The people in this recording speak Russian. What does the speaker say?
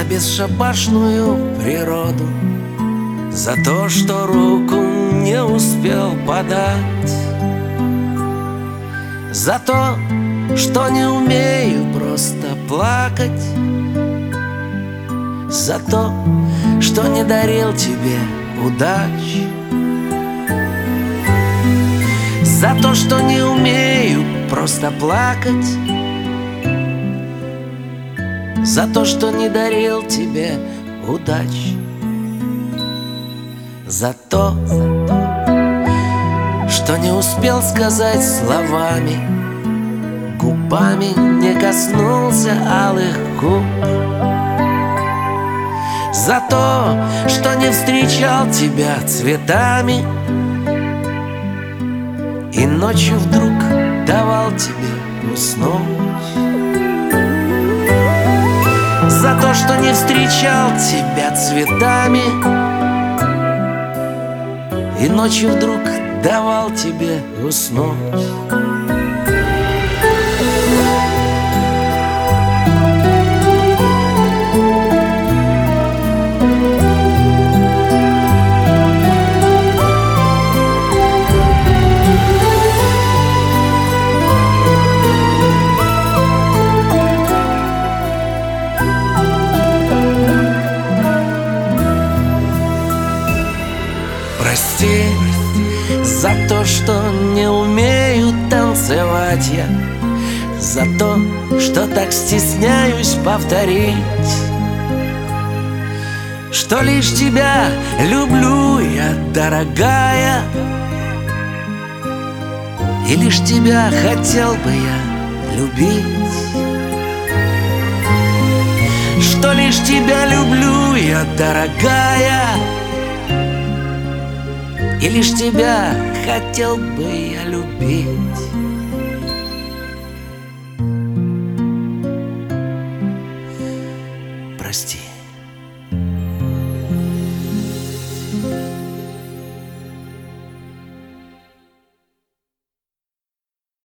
бесшабашную природу, за то, что руку не успел подать, за то, что не умею просто плакать, за то, что не дарил тебе удач, за то, что не умею просто плакать, за то, что не дарил тебе удач, за то, что не успел сказать словами, губами не коснулся алых губ, за то, что не встречал тебя цветами и ночью вдруг давал тебе уснуть, за то, что не встречал тебя цветами и ночью вдруг давал тебе уснуть. Прости за то, что не умею танцевать я, за то, что так стесняюсь повторить, что лишь тебя люблю я, дорогая, и лишь тебя хотел бы я любить, что лишь тебя люблю я, дорогая, и лишь тебя хотел бы я любить. Прости.